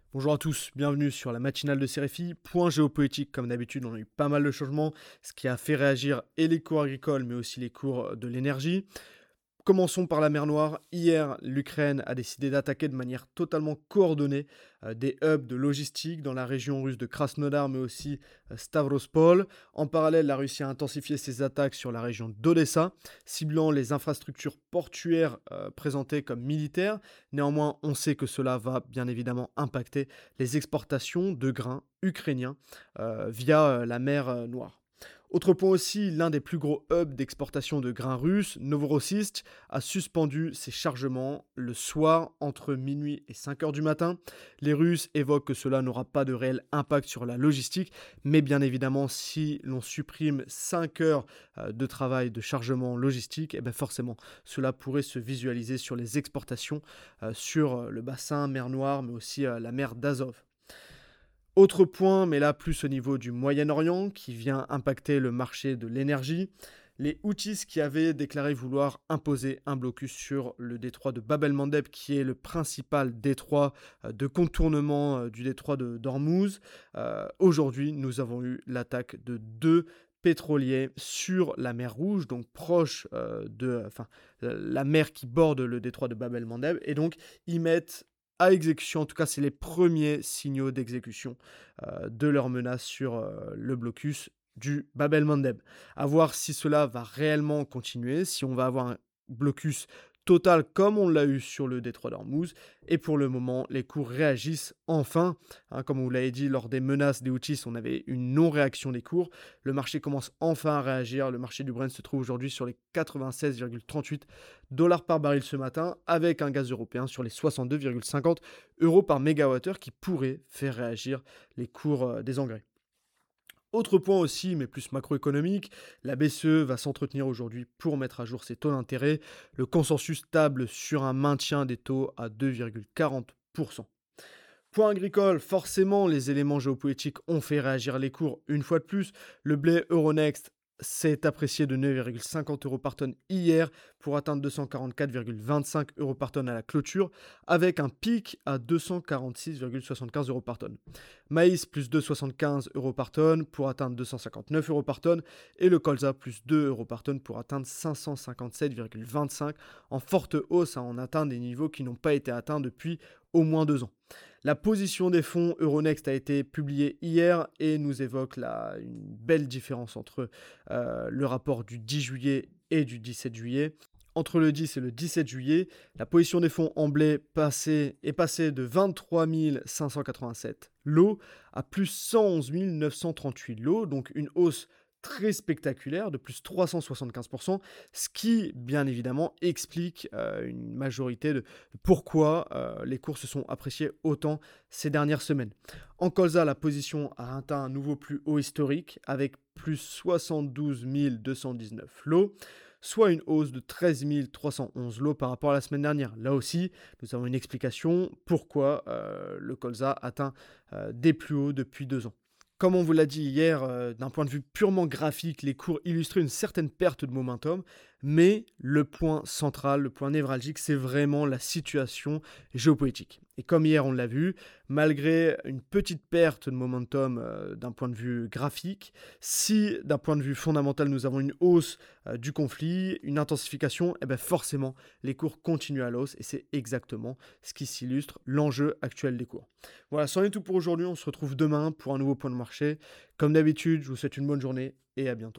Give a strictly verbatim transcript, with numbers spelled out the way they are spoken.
Bonjour à tous, bienvenue sur la matinale de Séréfi. Point géopolitique, comme d'habitude, on a eu pas mal de changements, ce qui a fait réagir et les cours agricoles, mais aussi les cours de l'énergie. Commençons par la mer Noire. Hier, l'Ukraine a décidé d'attaquer de manière totalement coordonnée euh, des hubs de logistique dans la région russe de Krasnodar, mais aussi euh, Stavrospol. En parallèle, la Russie a intensifié ses attaques sur la région d'Odessa, ciblant les infrastructures portuaires euh, présentées comme militaires. Néanmoins, on sait que cela va bien évidemment impacter les exportations de grains ukrainiens euh, via euh, la mer euh, Noire. Autre point aussi, l'un des plus gros hubs d'exportation de grains russes, Novorossiysk, a suspendu ses chargements le soir entre minuit et cinq heures du matin. Les Russes évoquent que cela n'aura pas de réel impact sur la logistique, mais bien évidemment, si l'on supprime cinq heures euh, de travail de chargement logistique, eh bien forcément, cela pourrait se visualiser sur les exportations euh, sur euh, le bassin mer Noire, mais aussi euh, la mer d'Azov. Autre point, mais là plus au niveau du Moyen-Orient, qui vient impacter le marché de l'énergie, les Houthis qui avaient déclaré vouloir imposer un blocus sur le détroit de Bab el-Mandeb, qui est le principal détroit euh, de contournement euh, du détroit de d'Ormuz. Euh, Aujourd'hui, nous avons eu l'attaque de deux pétroliers sur la mer Rouge, donc proche euh, de enfin, la mer qui borde le détroit de Bab el-Mandeb, et donc ils mettent à exécution, en tout cas c'est les premiers signaux d'exécution euh, de leur menace sur euh, le blocus du Bab el-Mandeb. À voir si cela va réellement continuer, si on va avoir un blocus total comme on l'a eu sur le détroit d'Ormuz. Et pour le moment, les cours réagissent enfin. Hein, comme vous l'avez dit, lors des menaces des Houthis, on avait une non-réaction des cours. Le marché commence enfin à réagir. Le marché du Brent se trouve aujourd'hui sur les quatre-vingt-seize virgule trente-huit dollars par baril ce matin, avec un gaz européen sur les soixante-deux virgule cinquante euros par mégawattheure qui pourrait faire réagir les cours euh, des engrais. Autre point aussi, mais plus macroéconomique, la B C E va s'entretenir aujourd'hui pour mettre à jour ses taux d'intérêt. Le consensus table sur un maintien des taux à deux virgule quarante pour cent. Point agricole, forcément, les éléments géopolitiques ont fait réagir les cours une fois de plus. Le blé Euronext s'est apprécié de neuf virgule cinquante euros par tonne hier pour atteindre deux cent quarante-quatre virgule vingt-cinq euros par tonne à la clôture, avec un pic à deux cent quarante-six virgule soixante-quinze euros par tonne. Maïs plus deux virgule soixante-quinze euros par tonne pour atteindre deux cent cinquante-neuf euros par tonne, et le colza plus deux euros par tonne pour atteindre cinq cent cinquante-sept virgule vingt-cinq, en forte hausse, hein, on atteint des niveaux qui n'ont pas été atteints depuis au moins deux ans. La position des fonds Euronext a été publiée hier et nous évoque là une belle différence entre euh, le rapport du dix juillet et du dix-sept juillet. Entre le dix et le dix-sept juillet, la position des fonds en blé passée, est passée de vingt-trois mille cinq cent quatre-vingt-sept lots à plus cent onze mille neuf cent trente-huit lots, donc une hausse très spectaculaire de plus trois cent soixante-quinze pour cent, ce qui, bien évidemment, explique euh, une majorité de pourquoi euh, les cours se sont appréciés autant ces dernières semaines. En colza, la position a atteint un nouveau plus haut historique avec plus soixante-douze mille deux cent dix-neuf lots, soit une hausse de treize mille trois cent onze lots par rapport à la semaine dernière. Là aussi, nous avons une explication pourquoi euh, le colza atteint euh, des plus hauts depuis deux ans. Comme on vous l'a dit hier, euh, d'un point de vue purement graphique, les cours illustraient une certaine perte de momentum, mais le point central, le point névralgique, c'est vraiment la situation géopolitique. Et comme hier on l'a vu, malgré une petite perte de momentum euh, d'un point de vue graphique, si d'un point de vue fondamental nous avons une hausse euh, du conflit, une intensification, eh bien forcément les cours continuent à l'hausse et c'est exactement ce qui s'illustre l'enjeu actuel des cours. Voilà, c'en est tout pour aujourd'hui, on se retrouve demain pour un nouveau point de marché. Comme d'habitude, je vous souhaite une bonne journée et à bientôt.